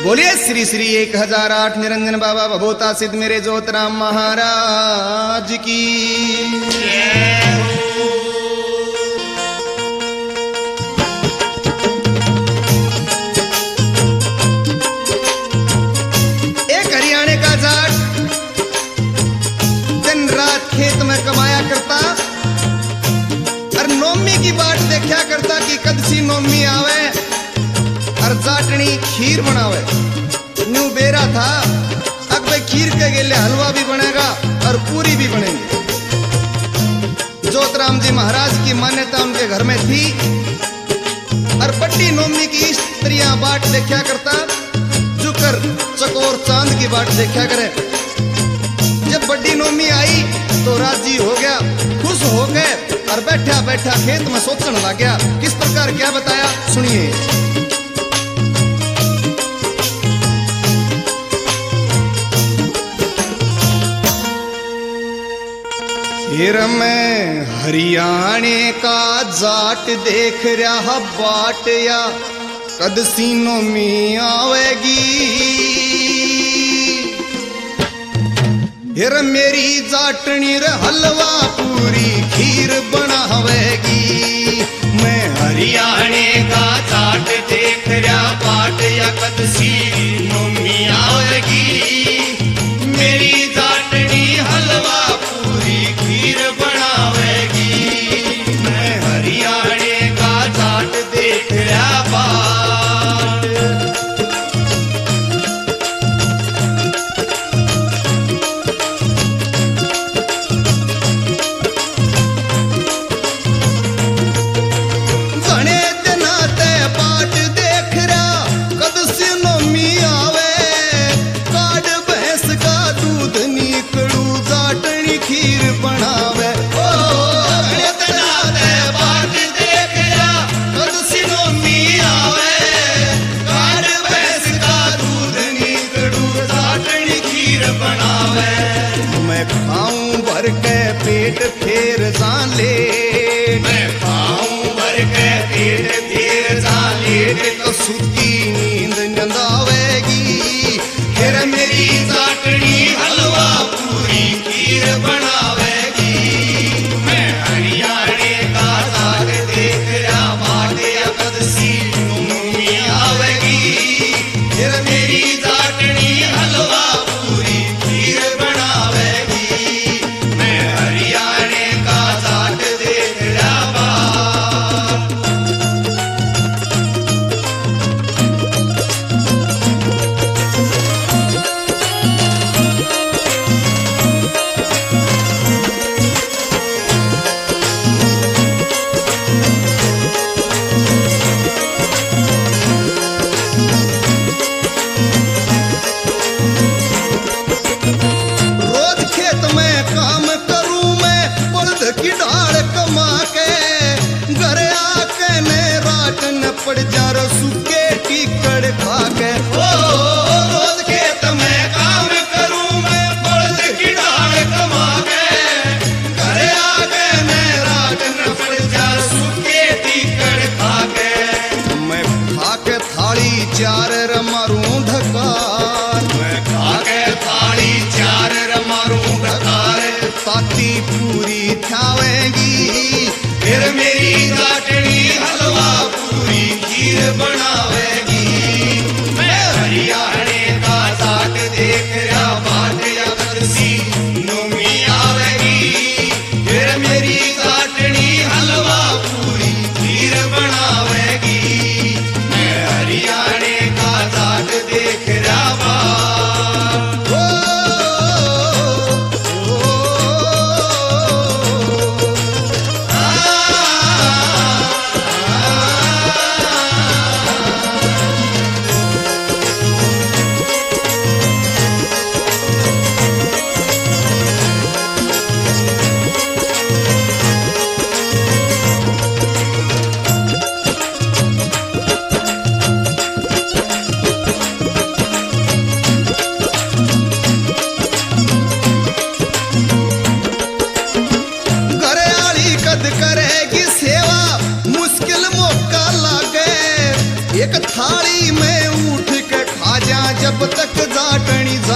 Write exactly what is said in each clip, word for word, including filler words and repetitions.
बोलिए श्री श्री एक हजार आठ निरंजन बाबा भभोता सिद्ध मेरे ज्योतराम महाराज की। एक हरियाणा का जाट दिन रात खेत में कमाया करता और नौमी की बाट देखा करता कि कद सी नौमी आवे और जाटनी खीर बनावे। न्यू बेरा था अब भाई खीर के गेले हलवा भी बनेगा और पूरी भी बनेगी। ज्योतराम जी महाराज की मान्यता उनके घर में थी और बड़ी नौमी की स्त्रियां बाट देखा करता जुकर चकोर चांद की बाट देखा करे। जब बड़ी नौमी आई तो राजी हो गया, खुश हो गए और बैठा बैठा खेत में सोचने लग गया। किस प्रकार क्या बताया सुनिए। फिर मैं हरियाणे का जाट देख रहा बाट या कद सी नौमी आवेगी। फिर मेरी जाटनी रे हलवा पूरी खीर बनावेगी। मैं हरियाणे का जाट देख रहा बाट या कद सी नौमी आवेगी। मेरी जाटनी हलवा पूरी खीर बनावेगी। मैं हरियाणे का जाट देख रहा बाट। घने दिना ते बाट देख रहा कद सी नौमी आवे। काड़ भैंस का दूध निकलू जाटनी खीर बनावे। ओ घने दिना ते बाट देख रहा कद सी नौमी आवे। काड़ भैंस का दूध निकलू जाटनी खीर बनावे। मैं खाऊं भर के पेट फेर जाले। मैं खाऊं भर के पेट फिर जालेट तो सुती नींद नंदावेगी। फिर मेरी जाटनी हलवा पूरी खीर बनावेगी। मैं हरियाणे का जाट देख रहा बाट या कद सी नौमी आवेगी। फिर मेरी जाटनी हलवा पूरी खीर बनावेगी। मैं हरियाणे का जाट देख रहा बाट। रोज खेत में काम करूं मैं बल्द की ढाल कमा के। घर आके ने रात न पड़ जा सूखे टिकड़ खा के। ओ रोज खेत में काम करूं मैं बल्द की ढाल कमा के। घर आके मैं रात न पड़ जा सूखे टिकड़ खा के। मैं खा के थाली चार मारूं ढकार। मैं खा के थाली चार मारूं ढकार। ताती पूरी थावेगी। फिर मेरी जाटनी हलवा पूरी खीर बनावेगी। मैं हरियाणे का जाट देख रहा बाट या कद सी नौमी आवेगी। फिर मेरी जाटनी हलवा पूरी खीर बनावेगी। मैं हरियाणे का जाट देख रहा बाट। ओ, ओ, ओ, एक थाली में उठ के खा जा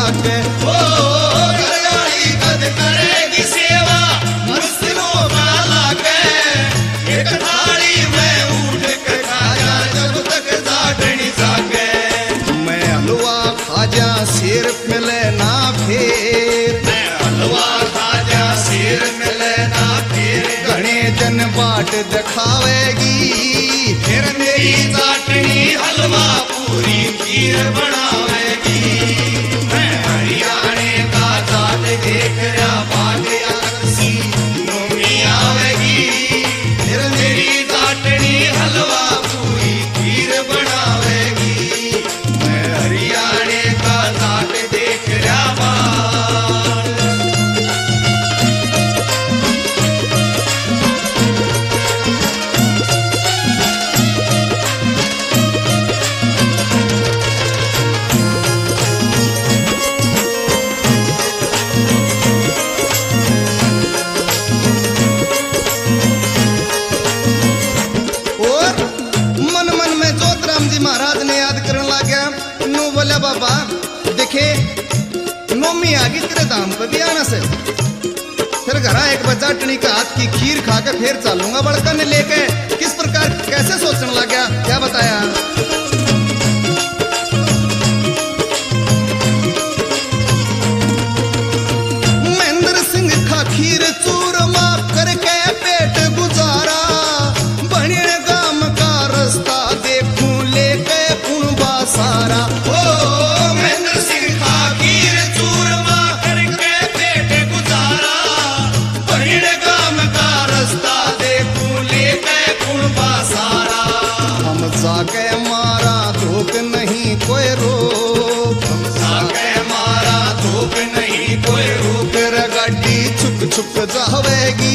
लागे। ओ घरवाली कद करेगी सेवा मुश्किलों का लागे। एक थाली में उठ के खाया जब तक जाटनी जागे। मैं हलवा खाजा सिर मिले ना फेर। मैं हलवा खाजा सिर मिले ना फिर। घने जन बाट दिखावेगी फिर मेरी जाटनी हलवा पूरी खीर बनावेगी। मैं हरियाणे का जाट देख रहा भाग्य सी नोमी आवेगी। फिर मेरी जाटनी हलवा पूरी खीर बनावेगी। मैं हरियाणे का जाट देख रहा बाल। और मन मन में जोतराम जी महाराज ने याद करने लग गया। नो बोला बाबा देखे नोमी आ गई तेरे धाम पे भी आना से। फिर घरा एक बच्चा टनी का हाथ की खीर खा के फिर चलूंगा बड़का ने लेके। किस प्रकार कैसे सोचने लग गया क्या बताया। महेंद्र सिंह खा खीर चूरमा करके पेट गुजारा। बने गाम का रास्ता देखूं लेके पुणबा सारा। ओ महेंद्र सिंह खा खीर चूरमा करके पेट गुजारा। बहिण गाम का रास्ता देखूं लेके कुणबा सारा। हम जाके मारा धोख नहीं कोई रोक। हम सागे मारा धूप नहीं कोई रूप। फिर गाड़ी छुक छुक जावेगी